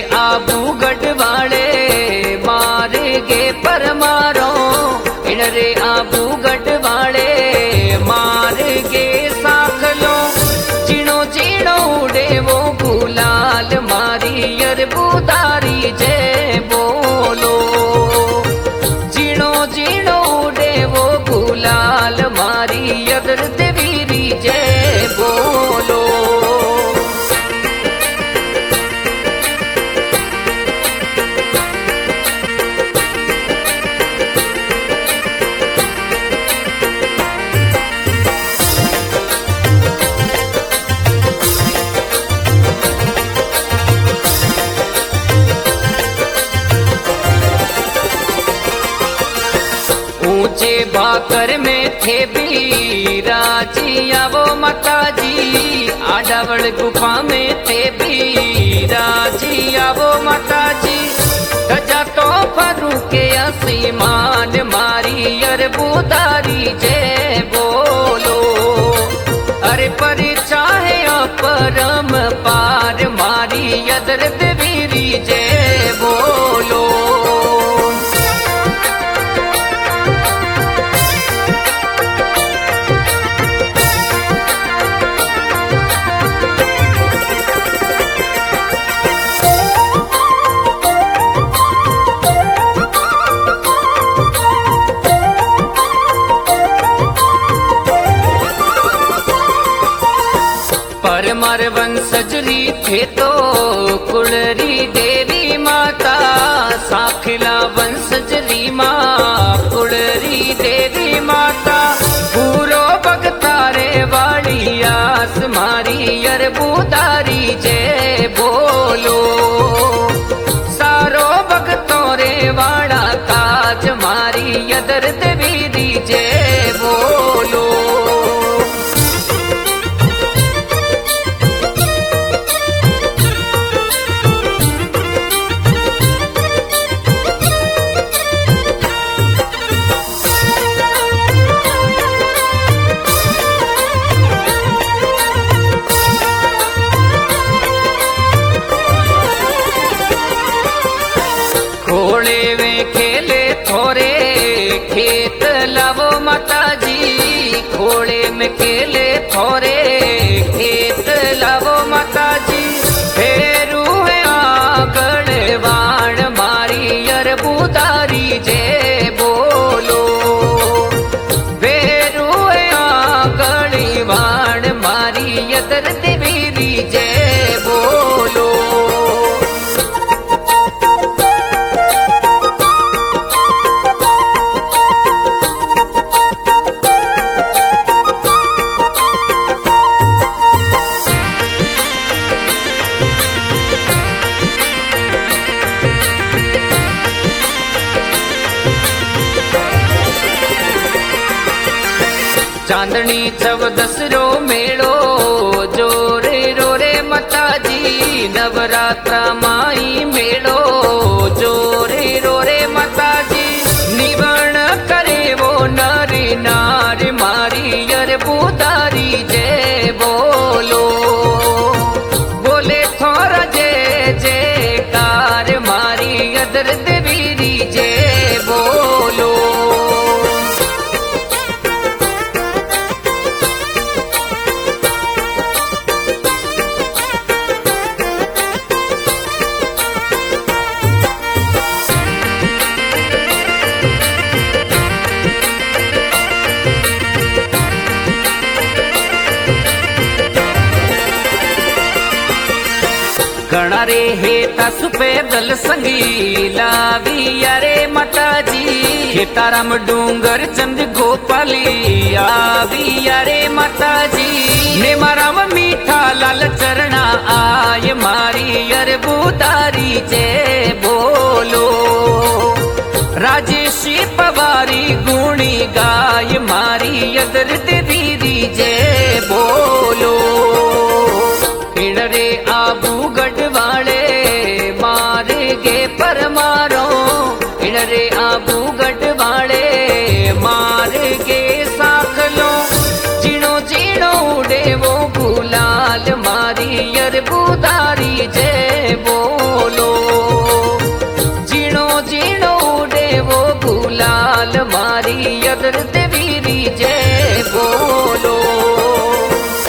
आबू गढ़वाले मारे गे पर मारो इन रे आबू गढ़वाले मारे गे साखलो चिणो चिणो उड़े वो गुलाल मारी अरबुदारी जय बोलो चिणो चिणो उड़े वो गुलाल मारी अदर देवीरी जय बोलो। ऊंचे भाकर में थे बीराजी आवो माताजी आडावड़ गुफा में थे बीराजी आवो माताजी गजा तो फरू के आसमान मारी अरबुदारी जय बोलो अरे पर चाहे अपरम पार मारी अदर देवीरी जय बोलो। परमार वंशजरी थे तो कुड़री देवी माता साखिला वंशजरी माँ कुड़री देवी माता पूरो भगतारे वाली आस मारी अरबुदारी जय बोलो सारो भगतोरे वाड़ा काज मारी अदर देवीरी जय बोलो। खोड़े वे खेले थोरे खेत लावो माताजी खोड़े में खेले थोरे खेत लावो माताजी फेरू आगड़ वाण मारी अरबुदारी जय बोलो फेरू आगड़ वाण मारी अदर देवीरी जय बोलो। चांदनी 14 रो मेड़ो जोरे रोरे माताजी नवरात्रा माई मेड़ो जोरे रोरे माताजी निवण करे वो नारी नार मारी अरबुदारी जय बोलो बोले थोड़ा जय जयकार मारी अदर देवीरी जय बोलो। गणा रे हे तसुपे दल संगी लावी अरे माताजी हे ताराम डूंगर चंद गोपाली आवी अरे माताजी ने माराम मीठा लाल चरणा आय मारी अरबुदारी जय बोलो राजेशी पवारी गुणी गाय मारी अदर देवीरी जय बोलो। रे आबू गढ़वाले मारे गे पर मारो इन रे आबू गढ़वाले मारे गे साखलो चिणो चिणो उड़े वो गुलाल मारी अरबुदारी जय बोलो। नजर दे